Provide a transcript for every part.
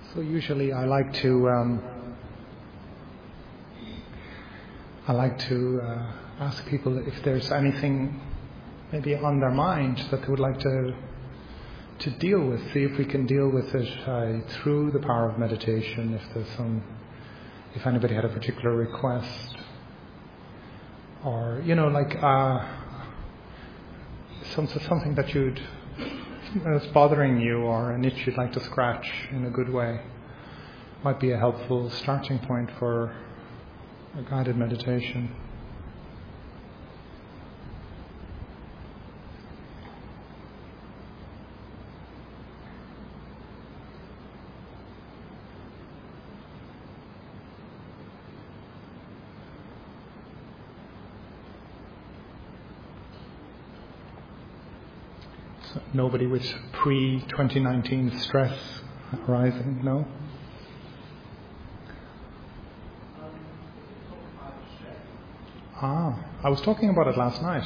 So usually I like to ask people if there's anything maybe on their mind that they would like to deal with. See if we can deal with it through the power of meditation. If anybody had a particular request, or something that's bothering you, or an itch you'd like to scratch in a good way, might be a helpful starting point for a guided meditation. So nobody with pre-2019 stress arising, no? I was talking about it last night.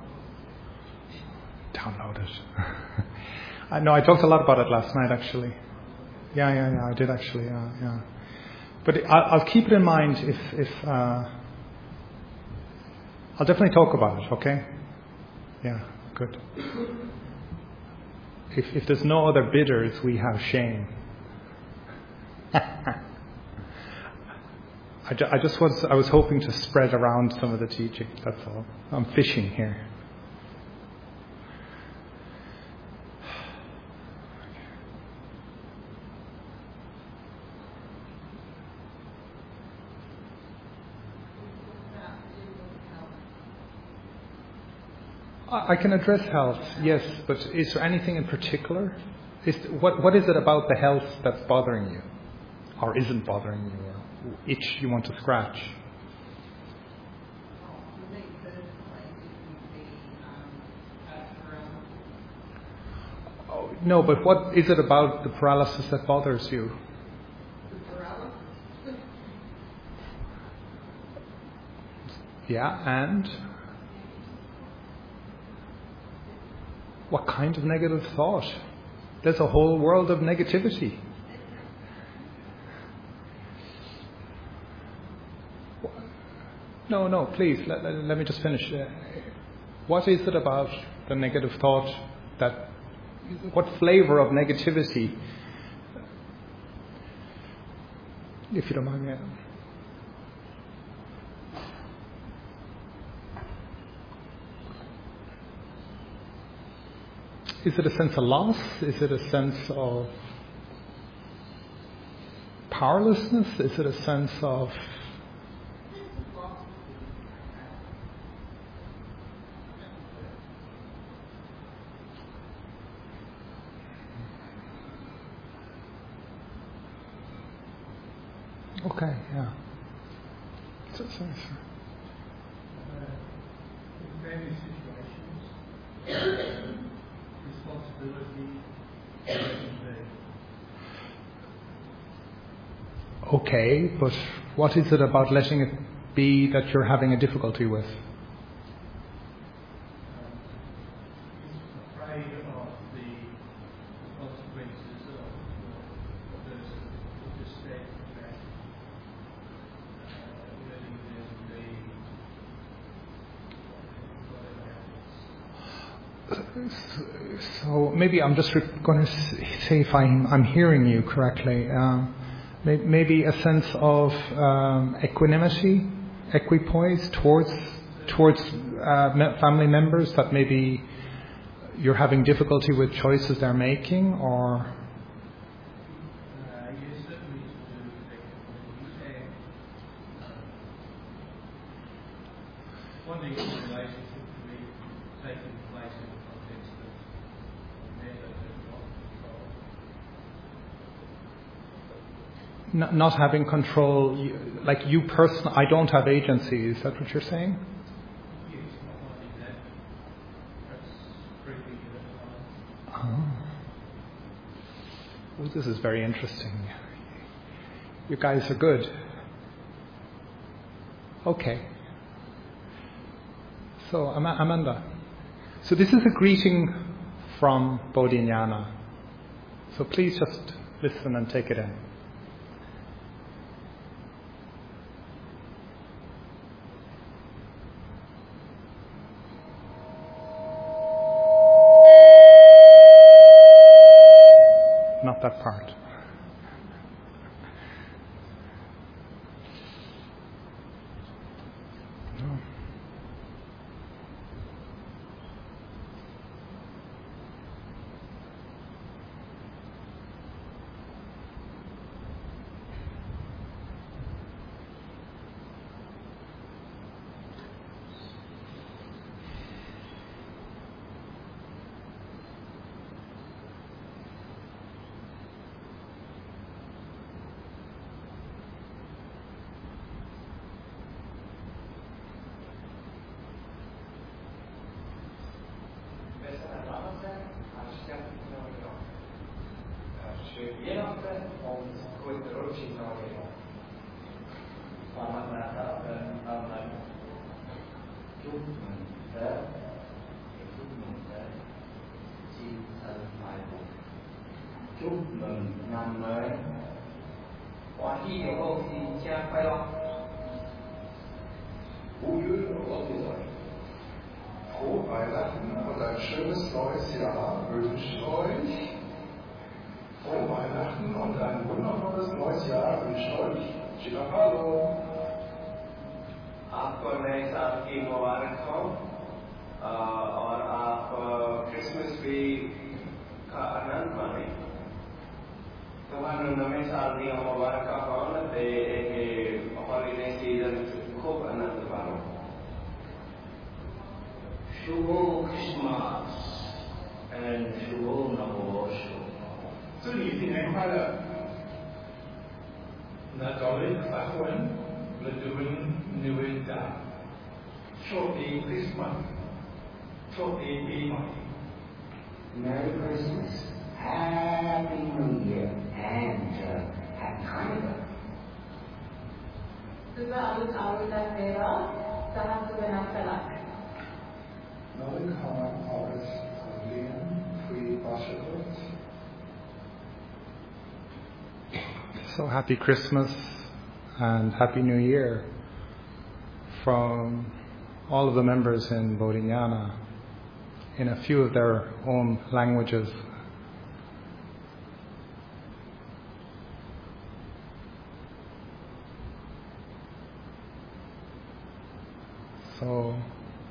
Download it. No, I talked a lot about it last night, actually. Yeah, I did actually, yeah. But I'll keep it in mind if I'll definitely talk about it, okay? Yeah, good. If there's no other bidders, we have shame. I was hoping to spread around some of the teaching, that's all. I'm fishing here. I can address health, yes, but is there anything in particular? What is it about the health that's bothering you? Or isn't bothering you? Or itch you want to scratch? Oh, no, but what is it about the paralysis that bothers you? Yeah, and? What kind of negative thought? There's a whole world of negativity. No, please, let me just finish. What is it about the negative thought what flavor of negativity, if you don't mind me? Is it a sense of loss? Is it a sense of powerlessness? Is it a sense of okay, yeah. So. In many situations, responsibility. Okay, but what is it about letting it be that you're having a difficulty with? Afraid of the consequences of the state that letting them be whatever happens. So maybe I'm just going to say if I'm hearing you correctly. Maybe a sense of equanimity, equipoise towards family members that maybe you're having difficulty with choices they're making, or Yes, certainly to do with equanimity. Wanting a relationship to be taking place in the context of matters that not control. not having control, like you personally, I don't have agency. Is that what you're saying? Yes, not wanting that. Perhaps creeping at times. Oh, this is very interesting. You guys are good. Okay. So, Amanda. So this is a greeting from Bodhinyana. So please just listen and take it in. Selamat Natal dan tahun baru. Chúc mừng Tết, chúc mừng Tết, chim thân hoài phục. Chúc mừng năm mới. Hoa hy cầu hậu thì cha khoai lo. Gute Ordnung. Frohe Weihnachten und ein schönes neues Jahr wünscht euch. Frohe Weihnachten und ein wundervolles neues Jahr wünscht euch Chitapalo. आपको नए साल की मुबारक हो और आप Christmas भी का आनंद माने ਤੁਹਾਨੂੰ ਨਵੇਂ ਸਾਲ ਦੀਆਂ ਮੁਬਾਰਕਾਂ ਹੋਣ ਤੇ ਇਹ ਹੌਲੀਡੇ ਸੀਜ਼ਨ खूब आनंद मानो Shubo Christmas and Shubo Navosho. 祝你新年快乐。 Nadolig Fachwan, Ledwin Nuenda. โชคดีคริสต์มาสโชคดีปีใหม่ Merry Christmas, Happy New Year, and Happy Hanukkah. Über alles Außer Vera, da hast du eine Verlag. Willkommen aus Berlin, Free Washington. So happy Christmas and Happy New Year from all of the members in Bodhinyana in a few of their own languages. So,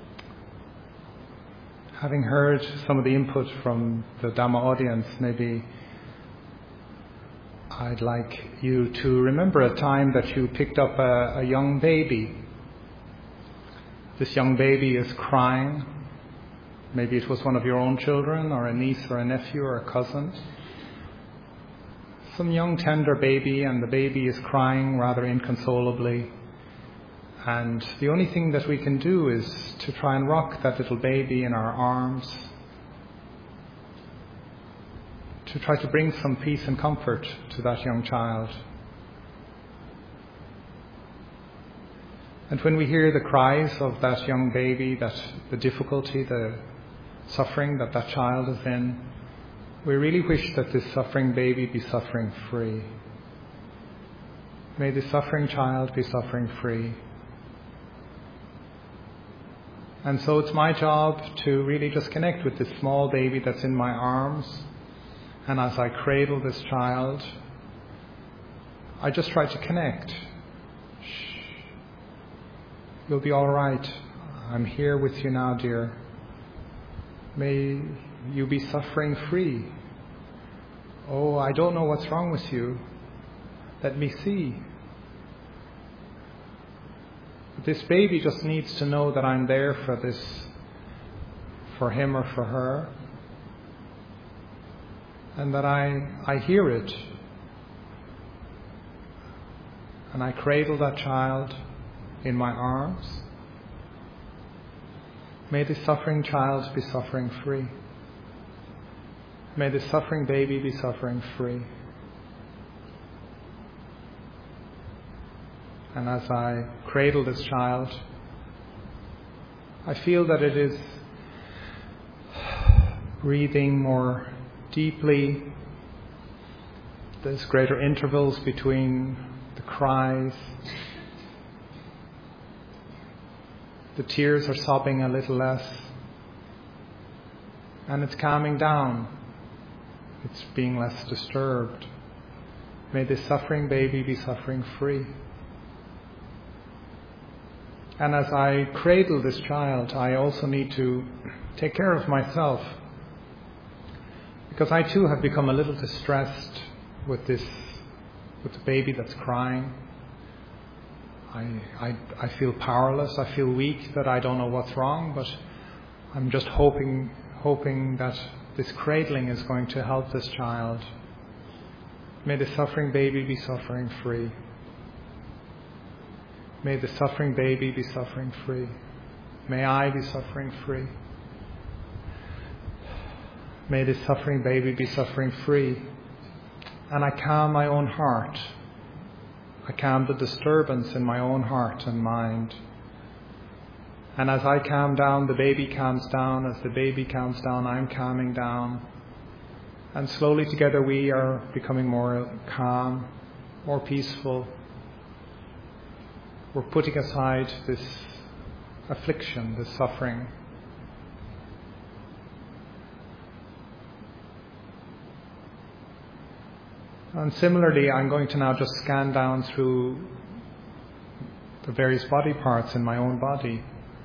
having heard some of the input from the Dhamma audience, maybe I'd like you to remember a time that you picked up a young baby. This young baby is crying. Maybe it was one of your own children, or a niece or a nephew or a cousin. Some young tender baby, and the baby is crying rather inconsolably. And the only thing that we can do is to try and rock that little baby in our arms, to try to bring some peace and comfort to that young child. And when we hear the cries of that young baby, that the difficulty, the suffering that that child is in, we really wish that this suffering baby be suffering free. May this suffering child be suffering free. And so it's my job to really just connect with this small baby that's in my arms. And as I cradle this child, I just try to connect. Shh. You'll be all right. I'm here with you now, dear. May you be suffering free. Oh, I don't know what's wrong with you. Let me see. This baby just needs to know that I'm there for him or for her, and that I hear it. And I cradle that child in my arms. May this suffering child be suffering free. May this suffering baby be suffering free. And as I cradle this child, I feel that it is breathing more deeply. There's greater intervals between the cries. The tears are sobbing a little less. And it's calming down. It's being less disturbed. May this suffering baby be suffering free. And as I cradle this child, I also need to take care of myself, because I too have become a little distressed with the baby that's crying. I feel powerless. I feel weak, that I don't know what's wrong, but I'm just hoping that this cradling is going to help this child. May the suffering baby be suffering free. May the suffering baby be suffering free. May I be suffering free. May this suffering baby be suffering free. And I calm my own heart. I calm the disturbance in my own heart and mind. And as I calm down, the baby calms down. As the baby calms down, I'm calming down. And slowly together we are becoming more calm, more peaceful. We're putting aside this affliction, this suffering. And similarly, I'm going to now just scan down through the various body parts in my own body.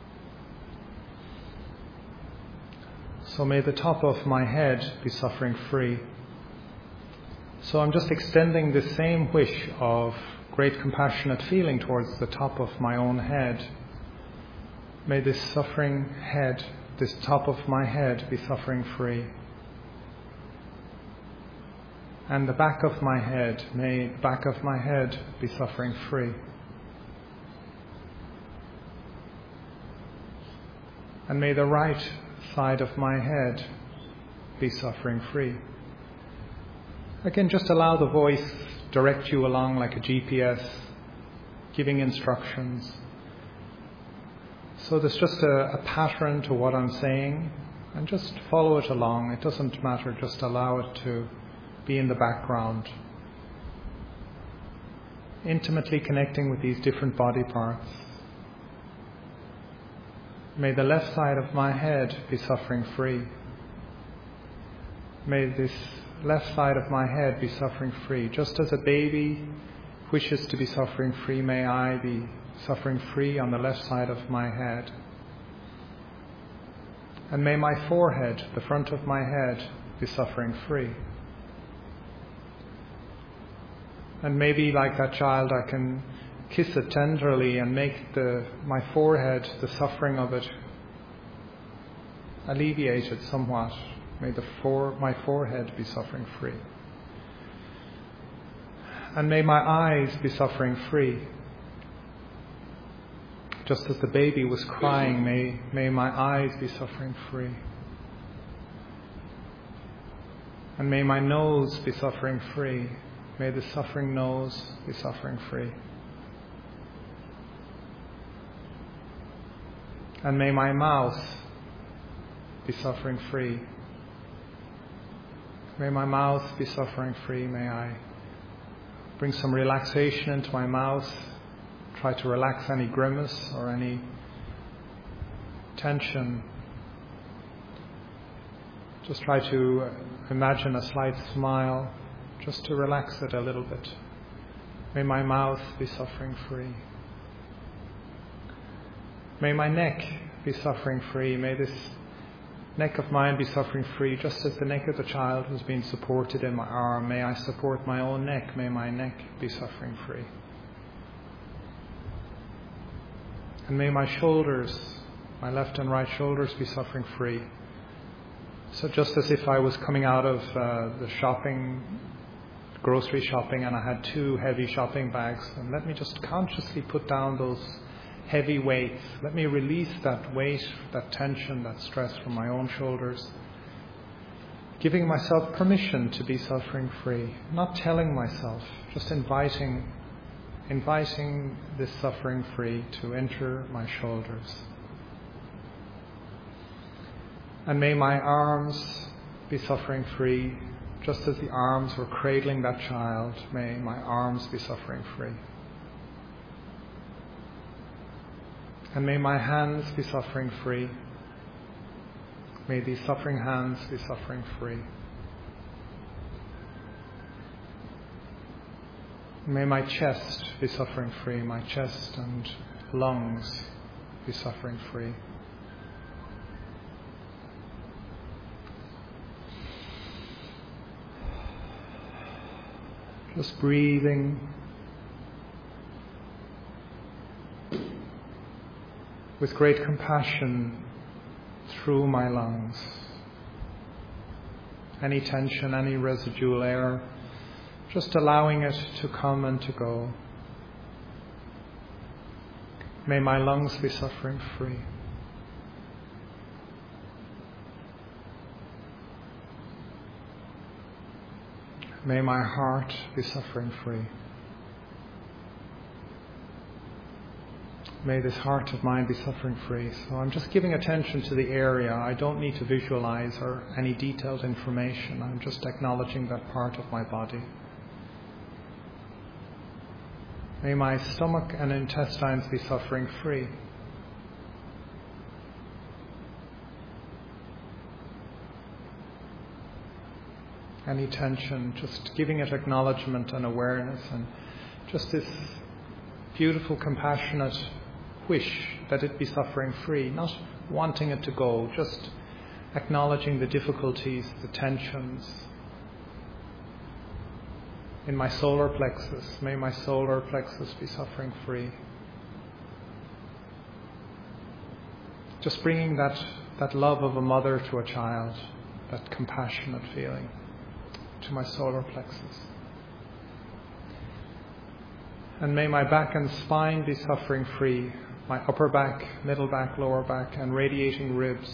So may the top of my head be suffering free. So I'm just extending the same wish of great compassionate feeling towards the top of my own head. May this suffering head, this top of my head, be suffering free. And the back of my head, may the back of my head be suffering free. And may the right side of my head be suffering free. Again, just allow the voice direct you along like a GPS, giving instructions. So there's just a pattern to what I'm saying, and just follow it along. It doesn't matter, just allow it to be in the background. Intimately connecting with these different body parts. May the left side of my head be suffering free. May this left side of my head be suffering free. Just as a baby wishes to be suffering free, may I be suffering free on the left side of my head. And may my forehead, the front of my head, be suffering free. And maybe like that child I can kiss it tenderly and make my forehead, the suffering of it, alleviated somewhat. May my forehead be suffering free. And may my eyes be suffering free. Just as the baby was crying, may my eyes be suffering free. And may my nose be suffering free. May the suffering nose be suffering free. And may my mouth be suffering free. May my mouth be suffering free. May I bring some relaxation into my mouth. Try to relax any grimace or any tension. Just try to imagine a slight smile, just to relax it a little bit. May my mouth be suffering free. May my neck be suffering free. May this neck of mine be suffering free, just as the neck of the child was being supported in my arm. May I support my own neck. May my neck be suffering free. And may my shoulders, my left and right shoulders, be suffering free. So just as if I was coming out of the grocery shopping, and I had 2 heavy shopping bags, and let me just consciously put down those heavy weights. Let me release that weight, that tension, that stress from my own shoulders. Giving myself permission to be suffering free. Not telling myself, just inviting this suffering free to enter my shoulders. And may my arms be suffering free, just as the arms were cradling that child. May my arms be suffering free. And may my hands be suffering free. May these suffering hands be suffering free. May my chest be suffering free. My chest and lungs be suffering free. Just breathing. With great compassion through my lungs. Any tension, any residual air, just allowing it to come and to go. May my lungs be suffering free. May my heart be suffering free. May this heart of mine be suffering free. So I'm just giving attention to the area. I don't need to visualize or any detailed information. I'm just acknowledging that part of my body. May my stomach and intestines be suffering free. Any tension, just giving it acknowledgement and awareness, and just this beautiful, compassionate wish that it be suffering free, not wanting it to go, just acknowledging the difficulties, the tensions. In my solar plexus, may my solar plexus be suffering free. Just bringing that love of a mother to a child, that compassionate feeling, to my solar plexus. And may my back and spine be suffering free, my upper back, middle back, lower back, and radiating ribs.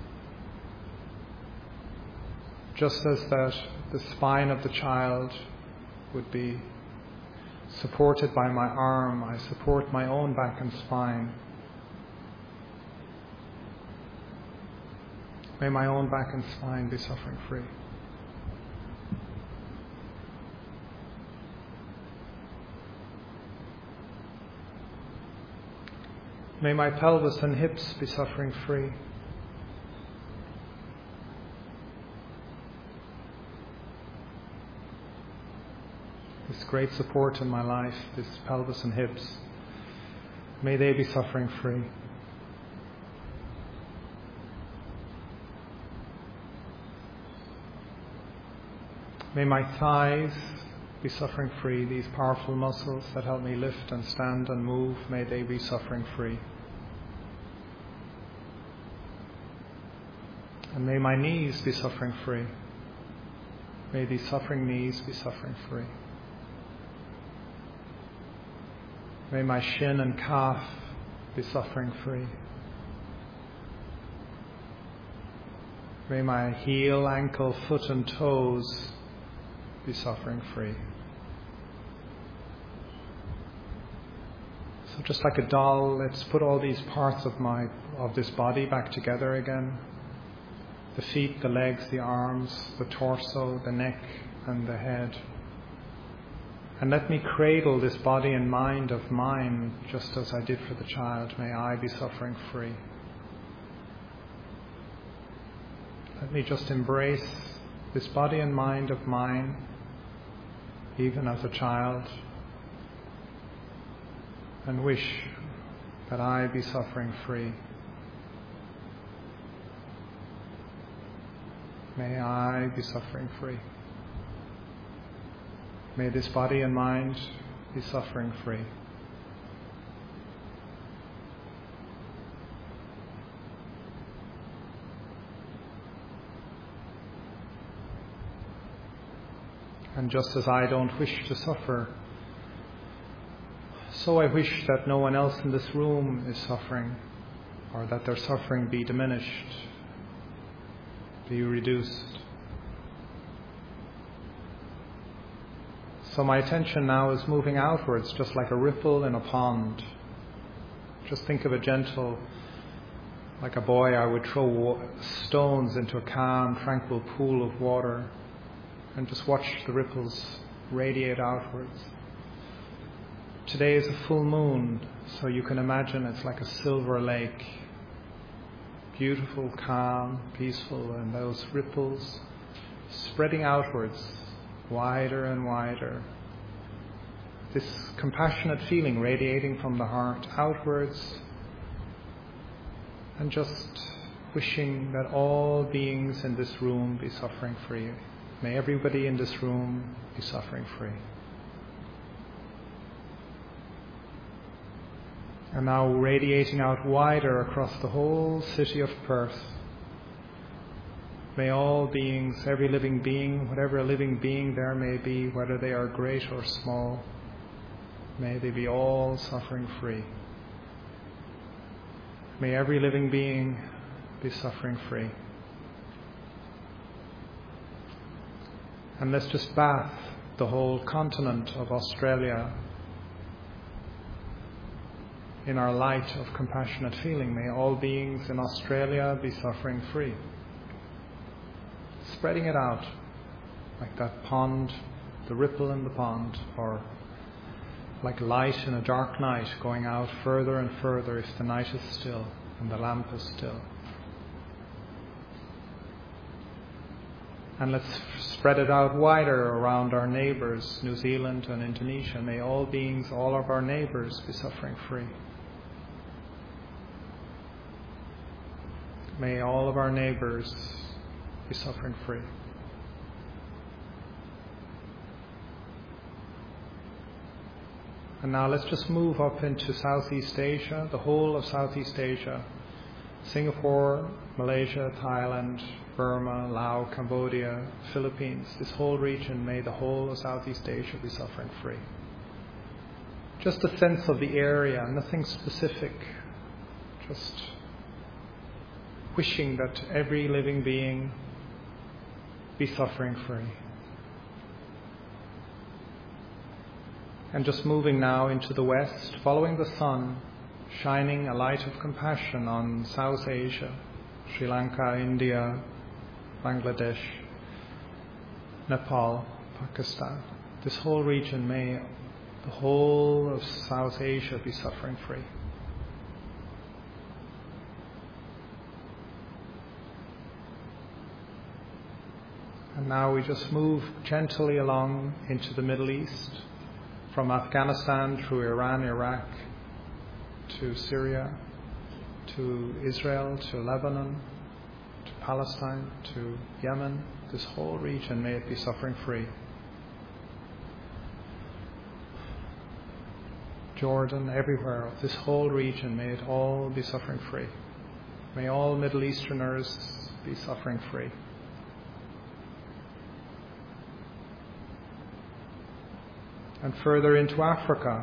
Just as that the spine of the child would be supported by my arm, I support my own back and spine. May my own back and spine be suffering free. May my pelvis and hips be suffering free. This great support in my life, this pelvis and hips, may they be suffering free. May my thighs be suffering free. These powerful muscles that help me lift and stand and move, may they be suffering free. And may my knees be suffering free. May these suffering knees be suffering free. May my shin and calf be suffering free. May my heel, ankle, foot and toes be suffering free. So just like a doll, let's put all these parts of this body back together again. The feet, the legs, the arms, the torso, the neck and the head. And let me cradle this body and mind of mine just as I did for the child. May I be suffering free. Let me just embrace this body and mind of mine, even as a child, and wish that I be suffering free. May I be suffering free. May this body and mind be suffering free. And just as I don't wish to suffer, so I wish that no one else in this room is suffering, or that their suffering be diminished, be reduced. So my attention now is moving outwards, just like a ripple in a pond. Just think of a gentle, like a boy, I would throw stones into a calm, tranquil pool of water and just watch the ripples radiate outwards. Today is a full moon, so you can imagine it's like a silver lake. Beautiful, calm, peaceful, and those ripples spreading outwards, wider and wider. This compassionate feeling radiating from the heart outwards, and just wishing that all beings in this room be suffering free. May everybody in this room be suffering free. And now radiating out wider across the whole city of Perth. May all beings, every living being, whatever living being there may be, whether they are great or small, may they be all suffering free. May every living being be suffering free. And let's just bath the whole continent of Australia in our light of compassionate feeling. May all beings in Australia be suffering free. Spreading it out like that pond, the ripple in the pond, or like light in a dark night going out further and further if the night is still and the lamp is still. And let's spread it out wider around our neighbours, New Zealand and Indonesia. May all beings, all of our neighbours be suffering free. May all of our neighbours be suffering free. And now let's just move up into Southeast Asia, the whole of Southeast Asia. Singapore, Malaysia, Thailand, Burma, Laos, Cambodia, Philippines, this whole region, may the whole of Southeast Asia be suffering free. Just a sense of the area, nothing specific, just wishing that every living being be suffering free. And just moving now into the west, following the sun, shining a light of compassion on South Asia, Sri Lanka, India, Bangladesh, Nepal, Pakistan. This whole region, may the whole of South Asia be suffering free. And now we just move gently along into the Middle East, from Afghanistan through Iran, Iraq, to Syria, to Israel, to Lebanon, to Palestine, to Yemen. This whole region, may it be suffering free. Jordan, everywhere, this whole region, may it all be suffering free. May all Middle Easterners be suffering free. And further into Africa,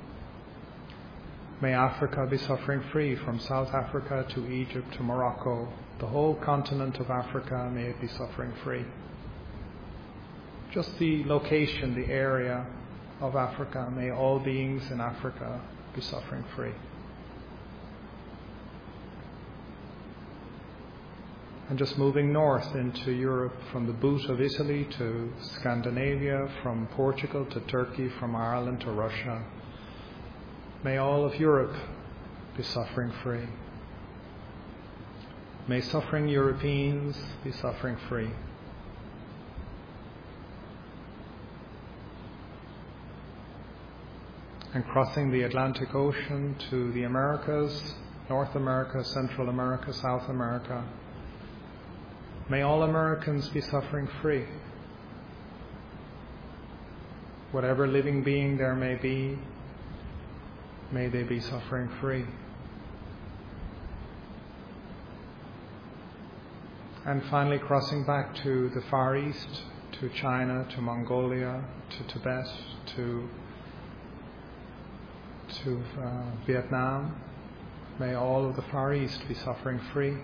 may Africa be suffering free, from South Africa to Egypt to Morocco. The whole continent of Africa, may it be suffering free. Just the location, the area of Africa, may all beings in Africa be suffering free. And just moving north into Europe, from the boot of Italy to Scandinavia, from Portugal to Turkey, from Ireland to Russia. May all of Europe be suffering free. May suffering Europeans be suffering free. And crossing the Atlantic Ocean to the Americas, North America, Central America, South America. May all Americans be suffering free. Whatever living being there may be, may they be suffering free. And finally crossing back to the Far East, to China, to Mongolia, to Tibet, to Vietnam. May all of the Far East be suffering free.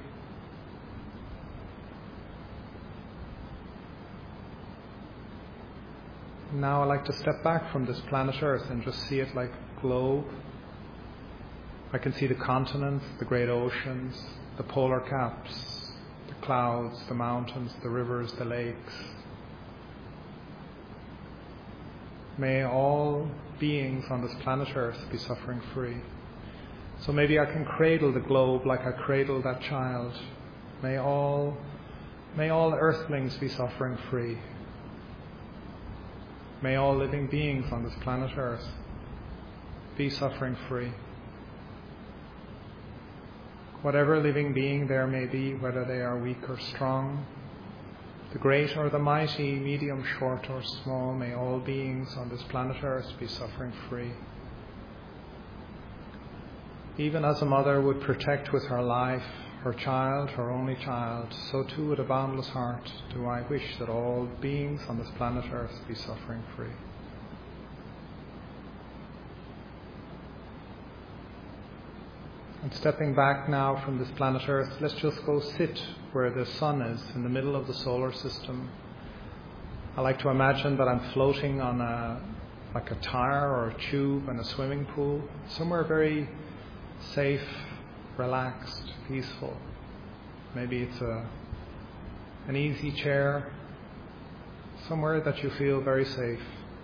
Now I'd like to step back from this planet Earth and just see it like a globe. I can see the continents, the great oceans, the polar caps, the clouds, the mountains, the rivers, the lakes. May all beings on this planet Earth be suffering free. So maybe I can cradle the globe like I cradled that child. May all earthlings be suffering free. May all living beings on this planet Earth be suffering free. Whatever living being there may be, whether they are weak or strong, the great or the mighty, medium, short or small, may all beings on this planet Earth be suffering free. Even as a mother would protect with her life her child, her only child, so too with a boundless heart do I wish that all beings on this planet Earth be suffering free. And stepping back now from this planet Earth, let's just go sit where the sun is, in the middle of the solar system. I like to imagine that I'm floating on like a tire or a tube in a swimming pool, somewhere very safe, relaxed, peaceful. Maybe it's an easy chair, somewhere that you feel very safe.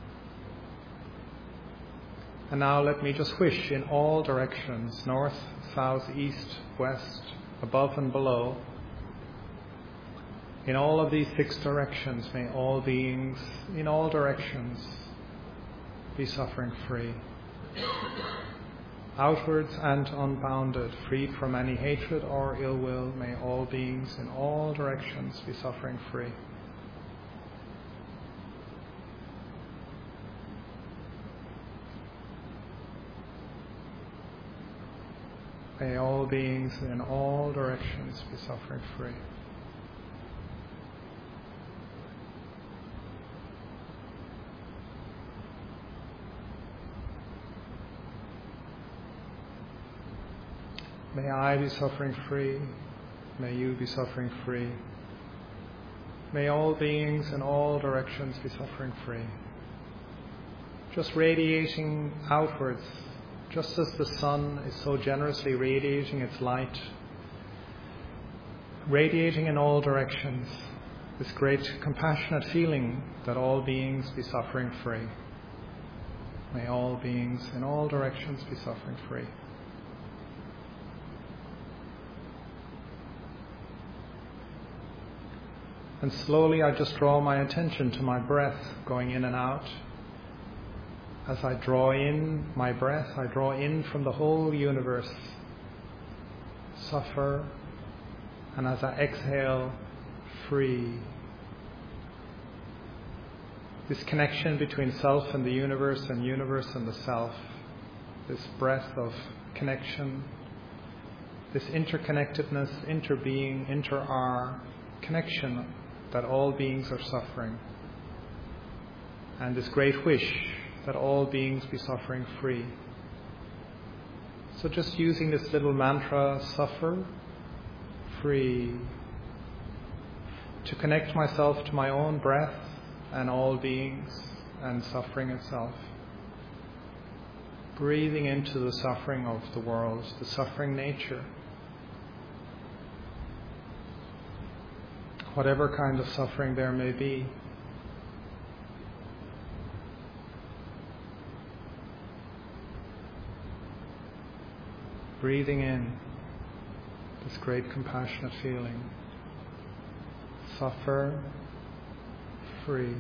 And now let me just wish in all directions, north, south, east, west, above and below. In all of these 6 directions, may all beings in all directions be suffering free. Outwards and unbounded, freed from any hatred or ill will, may all beings in all directions be suffering free. May all beings in all directions be suffering free. May I be suffering free. May you be suffering free. May all beings in all directions be suffering free. Just radiating outwards, just as the sun is so generously radiating its light, radiating in all directions, this great compassionate feeling that all beings be suffering free. May all beings in all directions be suffering free. And slowly I just draw my attention to my breath going in and out. As I draw in my breath, I draw in from the whole universe, suffer, and as I exhale, free. This connection between self and the universe and the self, this breath of connection, this interconnectedness, interbeing, inter-are, connection that all beings are suffering, and this great wish that all beings be suffering free. So just using this little mantra, suffer, free, to connect myself to my own breath and all beings and suffering itself. Breathing into the suffering of the world, the suffering nature. Whatever kind of suffering there may be. Breathing in this great compassionate feeling. Suffer, free.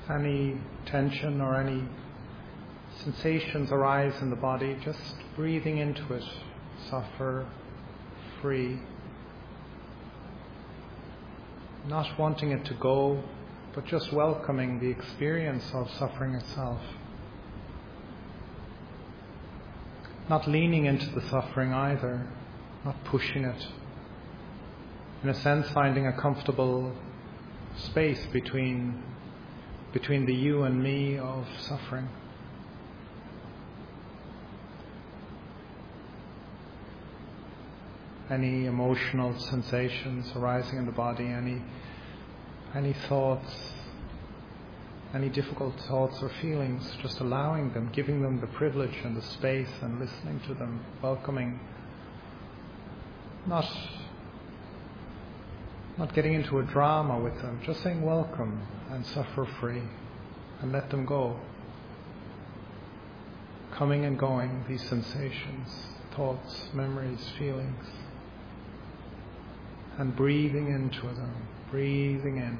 any tension or any sensations arise in the body, just breathing into it, suffer, free. Not wanting it to go, but just welcoming the experience of suffering itself. Not leaning into the suffering either, not pushing it. In a sense, finding a comfortable space between the you and me of suffering. Any emotional sensations arising in the body, any thoughts, any difficult thoughts or feelings, just allowing them, giving them the privilege and the space and listening to them, welcoming, not getting into a drama with them, just saying welcome and suffer free and let them go. Coming and going, these sensations, thoughts, memories, feelings. And breathing into them, breathing in.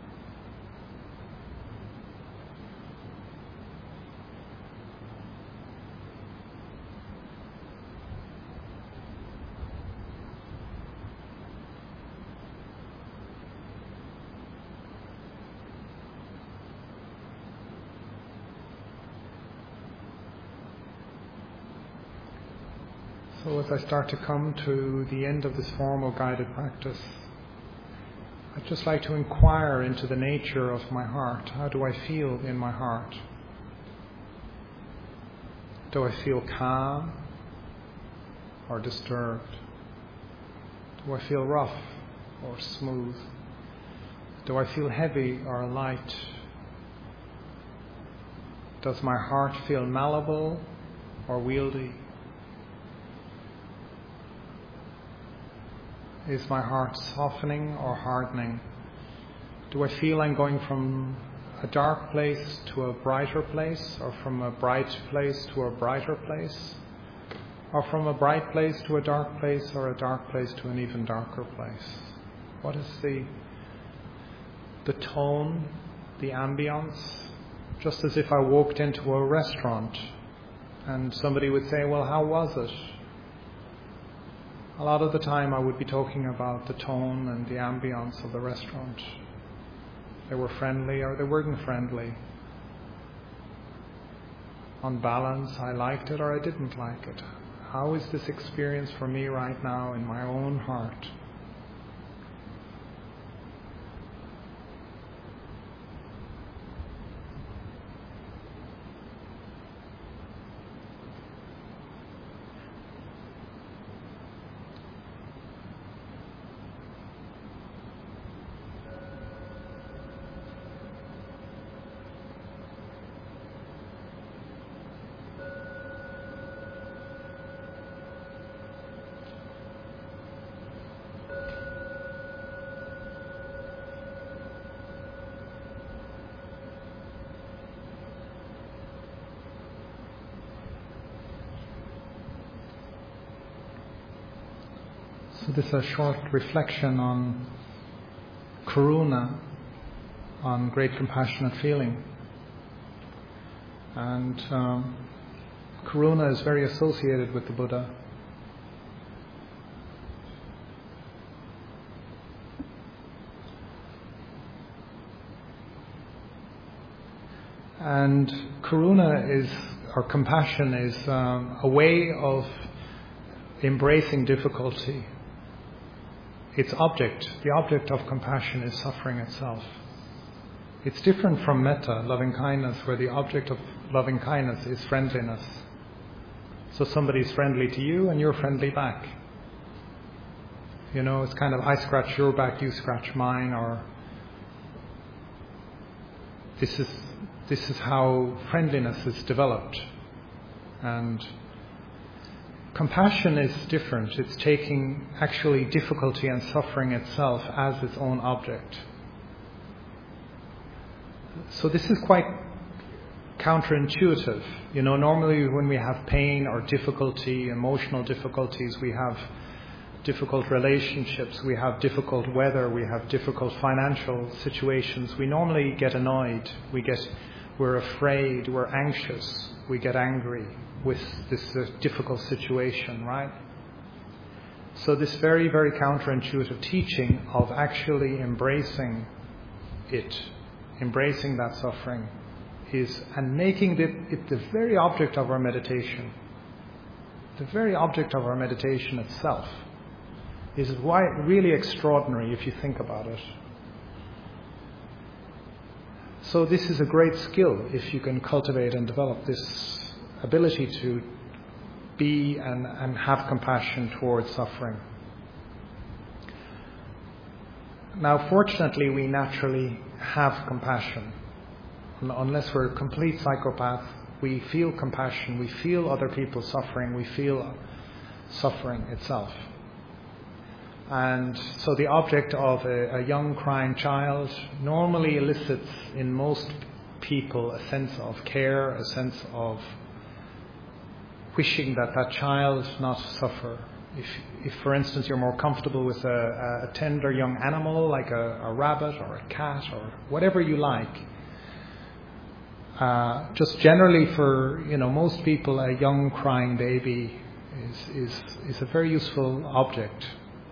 So as I start to come to the end of this formal guided practice, I'd just like to inquire into the nature of my heart. How do I feel in my heart? Do I feel calm or disturbed? Do I feel rough or smooth? Do I feel heavy or light? Does my heart feel malleable or wieldy? Is my heart softening or hardening? Do I feel I'm going from a dark place to a brighter place, or from a bright place to a brighter place, or from a bright place to a dark place, or a dark place to an even darker place? What is the tone, the ambience? Just as if I walked into a restaurant and somebody would say, well, how was it? A lot of the time I would be talking about the tone and the ambience of the restaurant. They were friendly or they weren't friendly. On balance, I liked it or I didn't like it. How is this experience for me right now in my own heart? So this is a short reflection on karuna, on great compassionate feeling. And karuna is very associated with the Buddha. And karuna is, or compassion is, a way of embracing difficulty. Its object, the object of compassion, is suffering itself. It's different from metta, loving kindness, where the object of loving kindness is friendliness. So somebody's friendly to you and you're friendly back. You know, it's kind of I scratch your back, you scratch mine, or this is how friendliness is developed. And compassion is different. It's taking actually difficulty and suffering itself as its own object. So this is quite counterintuitive. You know, normally when we have pain or difficulty, emotional difficulties, we have difficult relationships, we have difficult weather, we have difficult financial situations, we normally get annoyed, we're afraid, we're anxious, we get angry with this difficult situation, right? So this very, very counterintuitive teaching of actually embracing it, embracing that suffering, and making it the very object of our meditation, the very object of our meditation itself, is really extraordinary if you think about it. So this is a great skill if you can cultivate and develop this ability to be and have compassion towards suffering. Now, fortunately, we naturally have compassion. Unless we're a complete psychopath, we feel compassion, we feel other people suffering, we feel suffering itself. And so the object of a young crying child normally elicits in most people a sense of care, a sense of wishing that child not suffer. If for instance you're more comfortable with a tender young animal like a rabbit or a cat or whatever you like, just generally for most people, a young crying baby is a very useful object.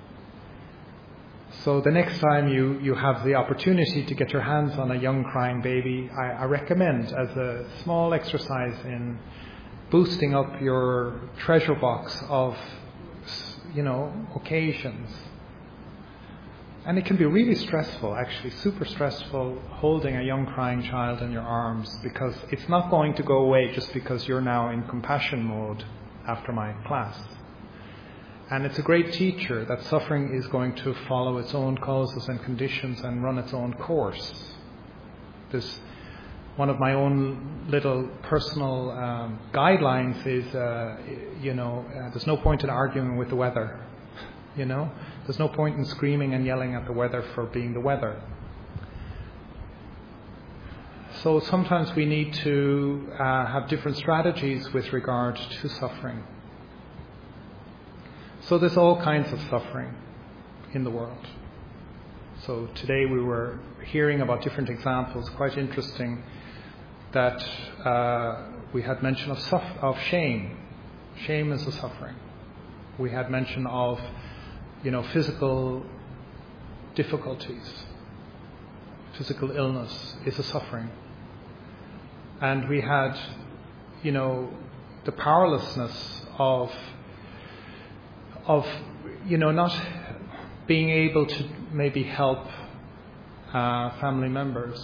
So the next time you have the opportunity to get your hands on a young crying baby, I recommend as a small exercise in boosting up your treasure box of occasions. And it can be really stressful, actually, super stressful, holding a young crying child in your arms, because it's not going to go away just because you're now in compassion mode after my class. And it's a great teacher that suffering is going to follow its own causes and conditions and run its own course. There's one of my own little personal guidelines is, there's no point in arguing with the weather. There's no point in screaming and yelling at the weather for being the weather. So sometimes we need to have different strategies with regard to suffering. So there's all kinds of suffering in the world. So today we were hearing about different examples, quite interesting, that we had mention of shame. Shame is a suffering. We had mention of physical difficulties. Physical illness is a suffering. And we had, the powerlessness of not being able to maybe help family members.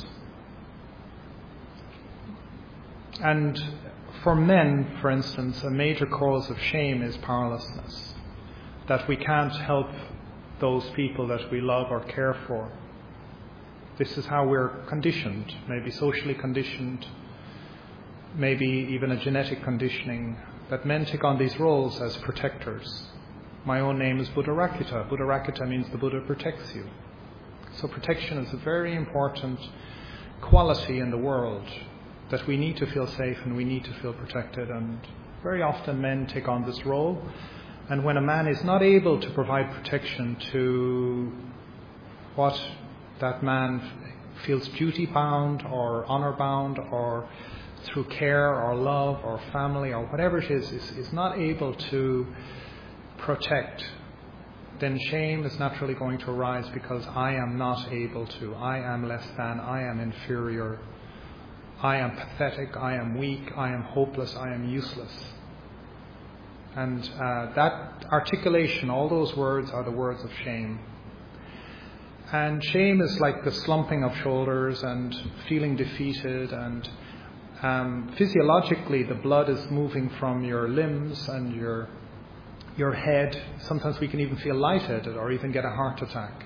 And for men, for instance, a major cause of shame is powerlessness. That we can't help those people that we love or care for. This is how we're conditioned, maybe socially conditioned, maybe even a genetic conditioning, that men take on these roles as protectors. My own name is Buddharakkhita. Buddharakkhita means the Buddha protects you. So protection is a very important quality in the world, that we need to feel safe and we need to feel protected. And very often men take on this role. And when a man is not able to provide protection to what that man feels duty bound or honor bound, or through care or love or family or whatever it is not able to protect, then shame is naturally going to arise, because I am not able to, I am less than, I am inferior, I am pathetic, I am weak, I am hopeless, I am useless. And that articulation, all those words are the words of shame. And shame is like the slumping of shoulders and feeling defeated, and physiologically the blood is moving from your limbs and your head. Sometimes we can even feel lightheaded or even get a heart attack.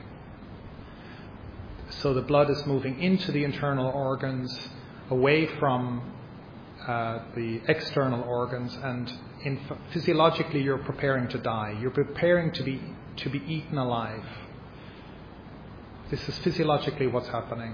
So the blood is moving into the internal organs, away from the external organs, and physiologically you're preparing to die. You're preparing to be eaten alive. This is physiologically what's happening.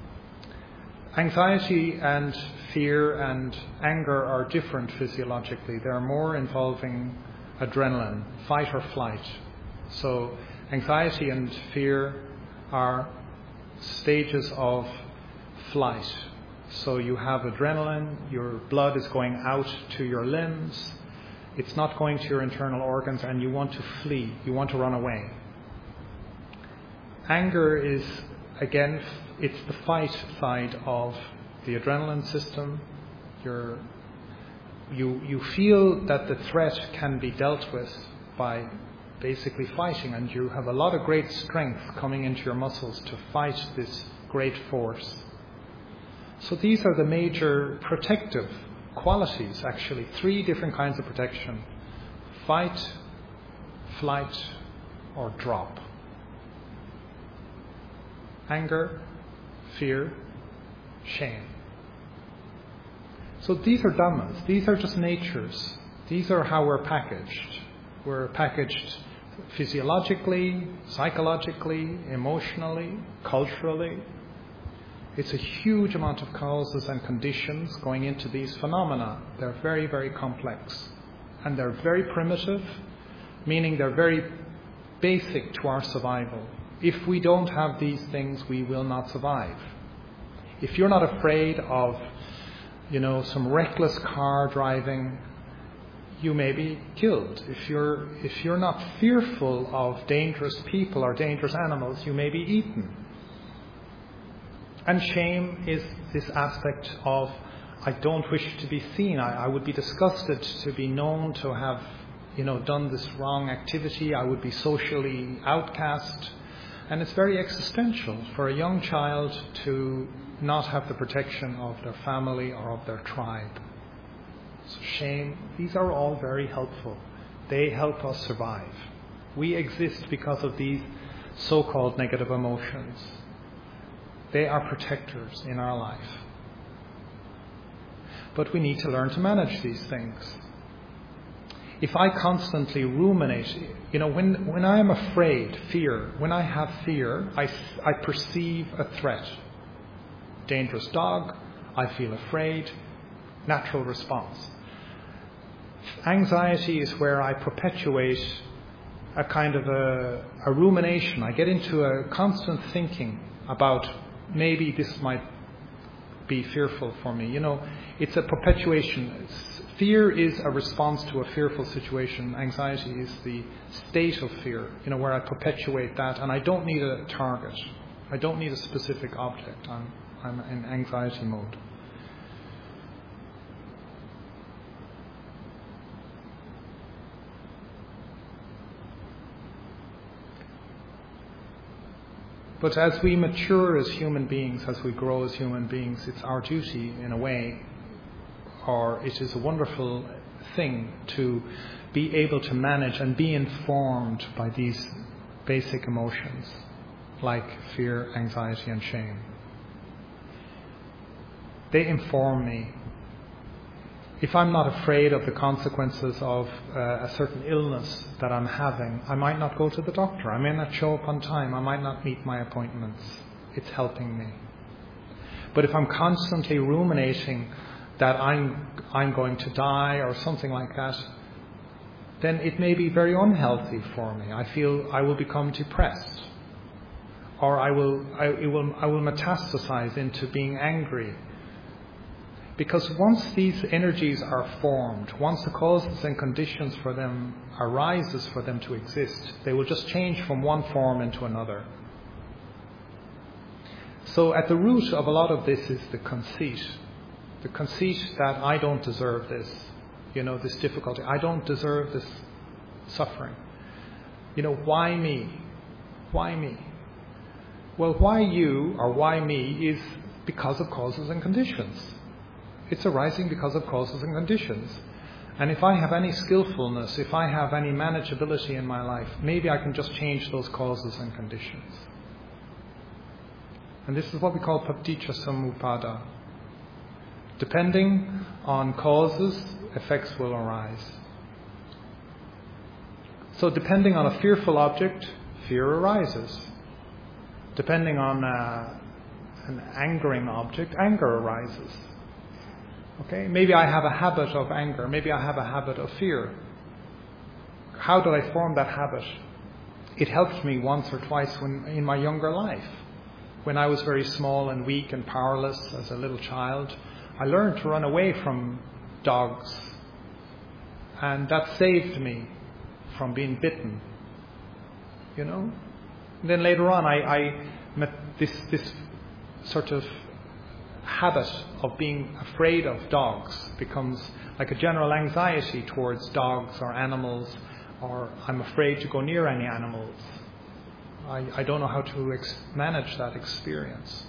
Anxiety and fear and anger are different physiologically. They're more involving adrenaline, fight or flight. So anxiety and fear are stages of flight. So you have adrenaline, your blood is going out to your limbs, it's not going to your internal organs, and you want to flee, you want to run away. Anger is, again, it's the fight side of the adrenaline system. You feel that the threat can be dealt with by basically fighting, and you have a lot of great strength coming into your muscles to fight this great force. So these are the major protective qualities, actually. 3 different kinds of protection: fight, flight, or drop. Anger, fear, shame. So these are dhammas. These are just natures. These are how we're packaged. We're packaged physiologically, psychologically, emotionally, culturally. It's a huge amount of causes and conditions going into these phenomena. They're very, very complex. And they're very primitive, meaning they're very basic to our survival. If we don't have these things, we will not survive. If you're not afraid of, some reckless car driving, you may be killed. If you're not fearful of dangerous people or dangerous animals, you may be eaten. And shame is this aspect of, I don't wish to be seen. I would be disgusted to be known to have, done this wrong activity. I would be socially outcast. And it's very existential for a young child to not have the protection of their family or of their tribe. So shame, these are all very helpful. They help us survive. We exist because of these so-called negative emotions. They are protectors in our life. But we need to learn to manage these things. If I constantly ruminate, when I am afraid, when I have fear, I perceive a threat. Dangerous dog, I feel afraid, natural response. Anxiety is where I perpetuate a kind of a rumination. I get into a constant thinking about maybe this might be fearful for me. It's a perpetuation. Fear is a response to a fearful situation. Anxiety is the state of fear, where I perpetuate that, and I don't need a target. I don't need a specific object. I'm in anxiety mode. But as we mature as human beings, as we grow as human beings, it's our duty, in a way, or it is a wonderful thing to be able to manage and be informed by these basic emotions, like fear, anxiety, and shame. They inform me. If I'm not afraid of the consequences of a certain illness that I'm having, I might not go to the doctor. I may not show up on time. I might not meet my appointments. It's helping me. But if I'm constantly ruminating that I'm going to die or something like that, then it may be very unhealthy for me. I feel I will become depressed, or I will metastasize into being angry. Because once these energies are formed, once the causes and conditions for them arises for them to exist, they will just change from one form into another. So at the root of a lot of this is the conceit. The conceit that I don't deserve this, this difficulty. I don't deserve this suffering. Why me? Why me? Well, why you or why me is because of causes and conditions. It's arising because of causes and conditions. And if I have any skillfulness, if I have any manageability in my life, maybe I can just change those causes and conditions. And this is what we call paticca samuppada. Depending on causes, effects will arise. So depending on a fearful object, fear arises. Depending on an angering object, anger arises. Okay, maybe I have a habit of anger. Maybe I have a habit of fear. How do I form that habit? it helped me once or twice in my younger life. When I was very small and weak and powerless as a little child, I learned to run away from dogs. And that saved me from being bitten. You know? And then later on, I met this sort of habit of being afraid of dogs becomes like a general anxiety towards dogs or animals, or I'm afraid to go near any animals. I don't know how to manage that experience.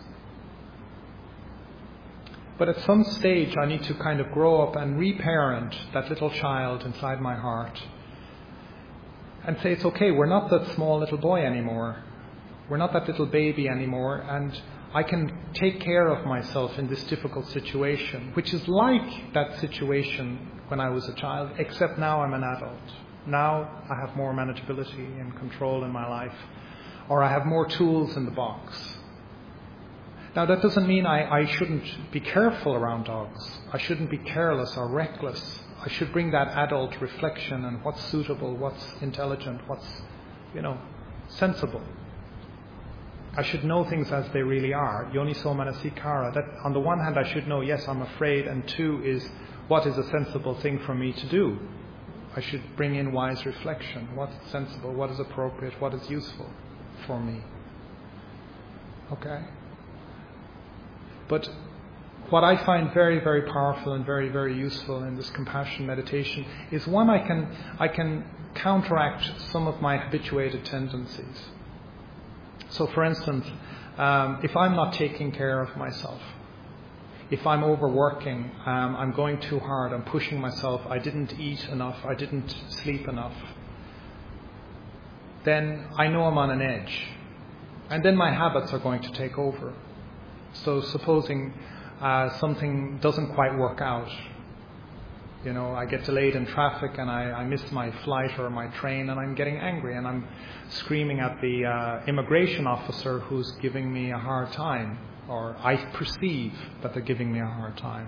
But at some stage I need to kind of grow up and reparent that little child inside my heart and say, it's okay, we're not that small little boy anymore. We're not that little baby anymore, and I can take care of myself in this difficult situation, which is like that situation when I was a child, except now I'm an adult. Now I have more manageability and control in my life, or I have more tools in the box. Now that doesn't mean I shouldn't be careful around dogs. I shouldn't be careless or reckless. I should bring that adult reflection and what's suitable, what's intelligent, what's, sensible. I should know things as they really are. Yoniso manasikara. That on the one hand I should know, yes, I'm afraid, and two is, what is a sensible thing for me to do? I should bring in wise reflection. What's sensible? What is appropriate? What is useful for me? Okay? But what I find very, very powerful and very, very useful in this compassion meditation is one, I can counteract some of my habituated tendencies. So for instance, if I'm not taking care of myself, if I'm overworking, I'm going too hard, I'm pushing myself, I didn't eat enough, I didn't sleep enough, then I know I'm on an edge. And then my habits are going to take over. So supposing something doesn't quite work out, I get delayed in traffic and I miss my flight or my train, and I'm getting angry and I'm screaming at the immigration officer who's giving me a hard time, or I perceive that they're giving me a hard time.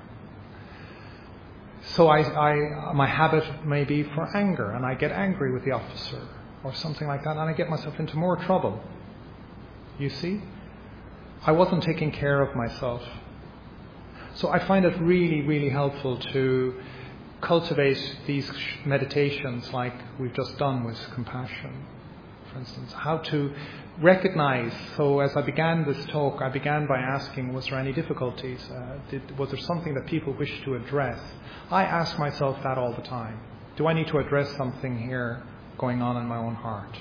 So my habit may be for anger, and I get angry with the officer or something like that, and I get myself into more trouble. You see? I wasn't taking care of myself. So I find it really, really helpful to cultivate these meditations like we've just done with compassion, for instance. How to recognize. So as I began this talk, I began by asking, was there any difficulties? Was there something that people wish to address? I ask myself that all the time. Do I need to address something here going on in my own heart?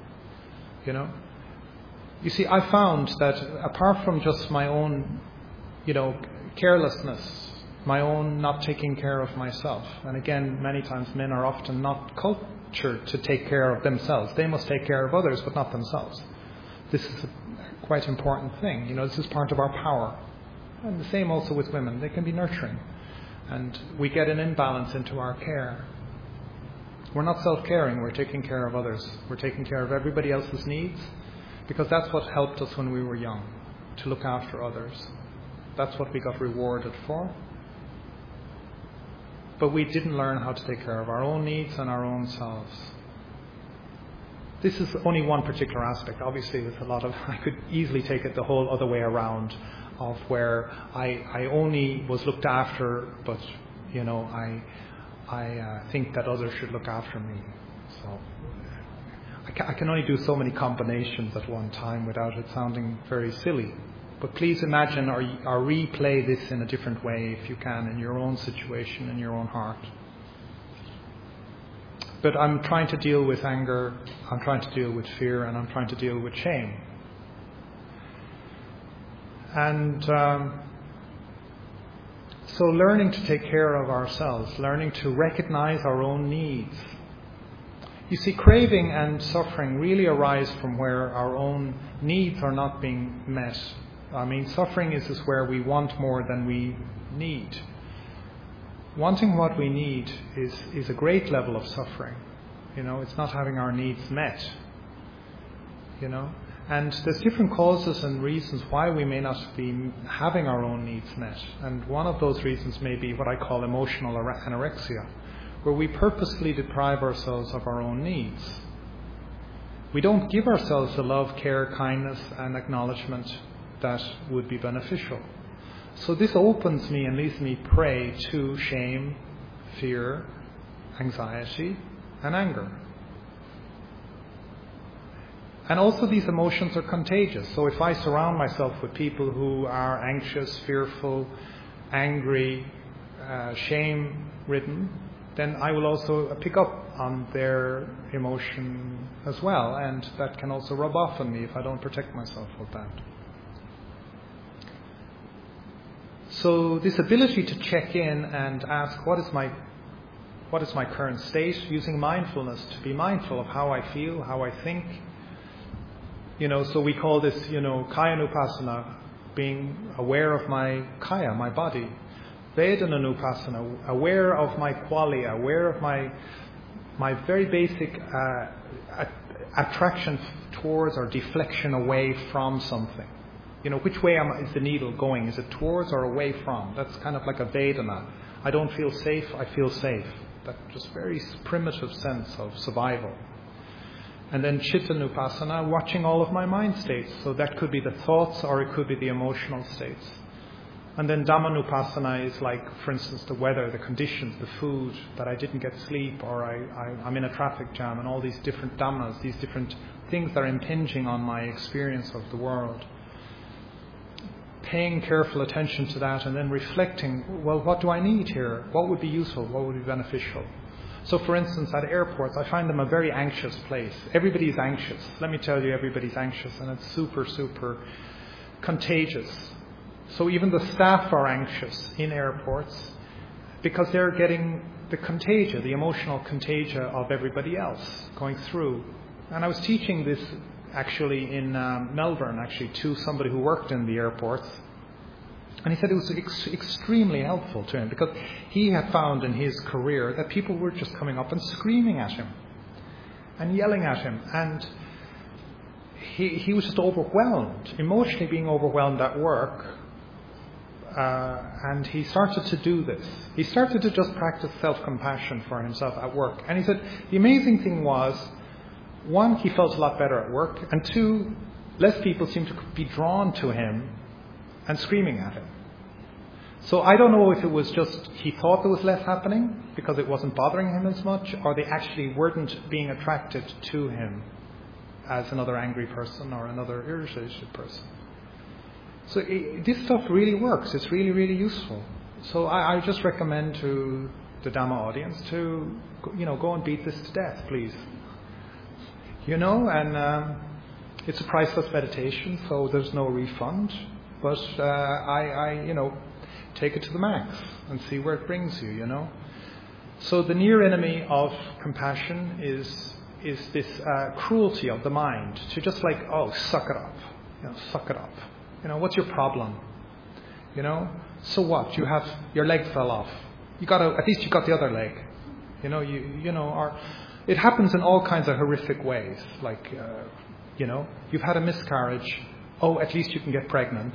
You see, I found that apart from just my own, carelessness, my own not taking care of myself, and again, many times men are often not cultured to take care of themselves. They must take care of others, but not themselves. This is a quite important thing. This is part of our power. And the same also with women. They can be nurturing. And we get an imbalance into our care. We're not self-caring, we're taking care of others. We're taking care of everybody else's needs, because that's what helped us when we were young, to look after others. That's what we got rewarded for. But we didn't learn how to take care of our own needs and our own selves. This is only one particular aspect. Obviously, with a lot of, I could easily take it the whole other way around, of where I only was looked after, but I think that others should look after me. So I can only do so many combinations at one time without it sounding very silly. But please imagine or replay this in a different way if you can, in your own situation, in your own heart. But I'm trying to deal with anger, I'm trying to deal with fear, and I'm trying to deal with shame. And so learning to take care of ourselves, learning to recognize our own needs. You see, craving and suffering really arise from where our own needs are not being met. Suffering is where we want more than we need. Wanting what we need is a great level of suffering. It's not having our needs met. And there's different causes and reasons why we may not be having our own needs met. And one of those reasons may be what I call emotional anorexia, where we purposely deprive ourselves of our own needs. we don't give ourselves the love, care, kindness and acknowledgement that would be beneficial. So this opens me and leaves me prey to shame, fear, anxiety and anger. And also these emotions are contagious. So if I surround myself with people who are anxious, fearful, angry, shame-ridden, then I will also pick up on their emotion as well. And that can also rub off on me if I don't protect myself with that. So this ability to check in and ask, what is my current state? Using mindfulness to be mindful of how I feel, how I think. So we call this, Kayanupassana, being aware of my kaya, my body. Vedananupassana, aware of my qualia, aware of my very basic attraction towards or deflection away from something. Which way is the needle going? Is it towards or away from? That's kind of like a Vedana. I don't feel safe, I feel safe. That just very primitive sense of survival. And then Chittanupassana, watching all of my mind states. So that could be the thoughts or it could be the emotional states. And then Dhammanupassana is like, for instance, the weather, the conditions, the food, that I didn't get sleep or I'm in a traffic jam, and all these different dhammas, these different things that are impinging on my experience of the world. Paying careful attention to that and then reflecting, well, what do I need here? What would be useful? What would be beneficial? So, for instance, at airports, I find them a very anxious place. Everybody is anxious. Let me tell you, everybody's anxious, and it's super, super contagious. So even the staff are anxious in airports because they're getting the contagia, the emotional contagia of everybody else going through. And I was teaching this actually in Melbourne, to somebody who worked in the airports. And he said it was extremely helpful to him because he had found in his career that people were just coming up and screaming at him and yelling at him. And he was just overwhelmed, emotionally being overwhelmed at work. And he started to do this. He started to just practice self-compassion for himself at work. And he said the amazing thing was, one, he felt a lot better at work, and two, less people seemed to be drawn to him and screaming at him. So I don't know if it was just he thought there was less happening because it wasn't bothering him as much, or they actually weren't being attracted to him as another angry person or another irritated person. So this stuff really works. It's really, really useful. So I just recommend to the Dhamma audience to, go and beat this to death, please. And it's a priceless meditation, so there's no refund. But I take it to the max and see where it brings you, So the near enemy of compassion is this cruelty of the mind to just like, suck it up, suck it up. What's your problem? So what? Your leg fell off. At least you got the other leg. Or it happens in all kinds of horrific ways. Like, you've had a miscarriage. Oh, at least you can get pregnant.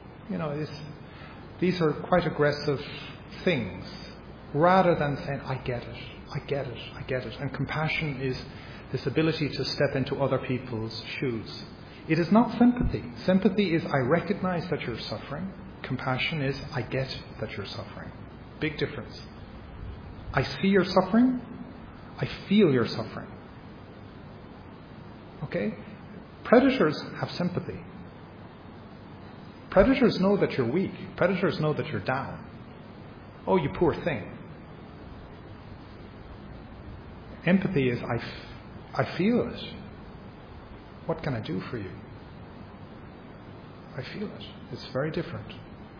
These are quite aggressive things. Rather than saying, I get it, I get it, I get it. And compassion is this ability to step into other people's shoes. It is not sympathy. Sympathy is I recognize that you're suffering. Compassion is I get that you're suffering. Big difference. I see your suffering. I feel your suffering. Okay? Predators have sympathy. Predators know that you're weak. Predators know that you're down. Oh, you poor thing. Empathy is I feel it. What can I do for you? I feel it. It's very different.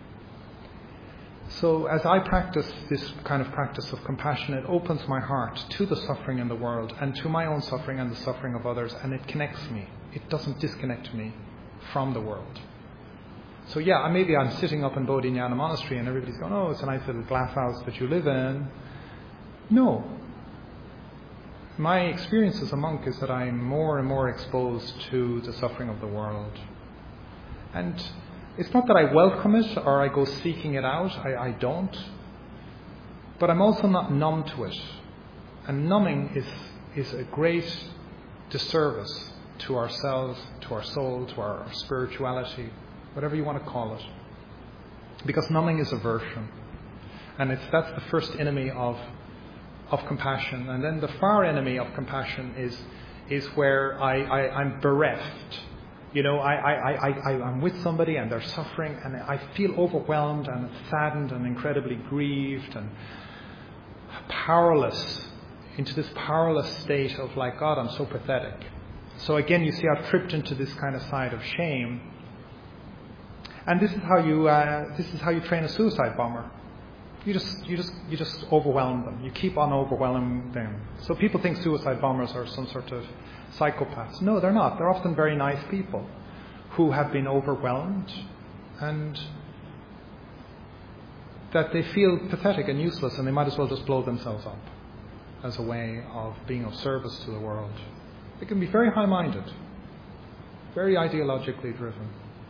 So as I practice this kind of practice of compassion, it opens my heart to the suffering in the world and to my own suffering and the suffering of others, and it connects me. It doesn't disconnect me from the world. So maybe I'm sitting up in Bodhinyana Monastery and everybody's going, oh, it's a nice little glass house that you live in. No. My experience as a monk is that I'm more and more exposed to the suffering of the world. And it's not that I welcome it or I go seeking it out. I don't. But I'm also not numb to it. And numbing is a great disservice to ourselves, to our soul, to our spirituality, whatever you want to call it. Because numbing is aversion. And that's the first enemy of compassion. And then the far enemy of compassion is where I'm bereft. You know, I'm with somebody and they're suffering and I feel overwhelmed and saddened and incredibly grieved and powerless, into this powerless state of like, God, I'm so pathetic. So again, you see, I've tripped into this kind of side of shame. And this is how you train a suicide bomber. You just overwhelm them. You keep on overwhelming them. So people think suicide bombers are some sort of psychopaths. No, they're not. They're often very nice people who have been overwhelmed and that they feel pathetic and useless and they might as well just blow themselves up as a way of being of service to the world. They can be very high-minded, very ideologically driven.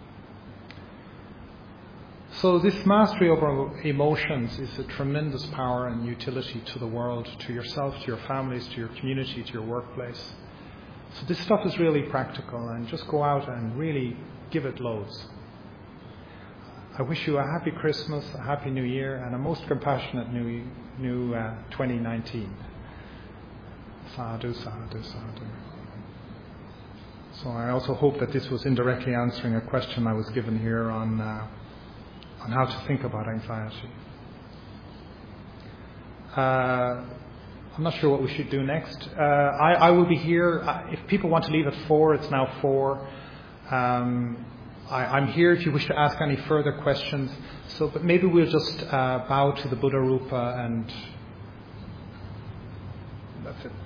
So this mastery over emotions is a tremendous power and utility to the world, to yourself, to your families, to your community, to your workplace. So this stuff is really practical, and just go out and really give it loads. I wish you a happy Christmas, a happy New Year, and a most compassionate new 2019. Sadhu, sadhu, sadhu. So I also hope that this was indirectly answering a question I was given here on how to think about anxiety. I'm not sure what we should do next. I will be here. If people want to leave at 4, it's now 4. I'm here if you wish to ask any further questions. So, but maybe we'll just bow to the Buddha Rupa and that's it.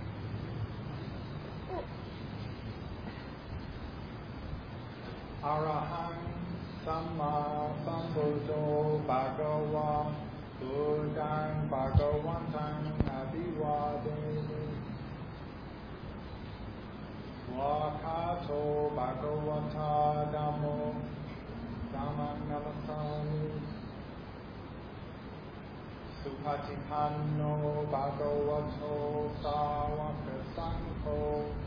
Arahant Samma Sambuddho Bhagava Buddhaṃ Bhagavatāṃ Abhivādemi Vakato Bhagavata Dhammo Dhammam Namasami Supatipanno Bhagavato Sāvaka Saṅkho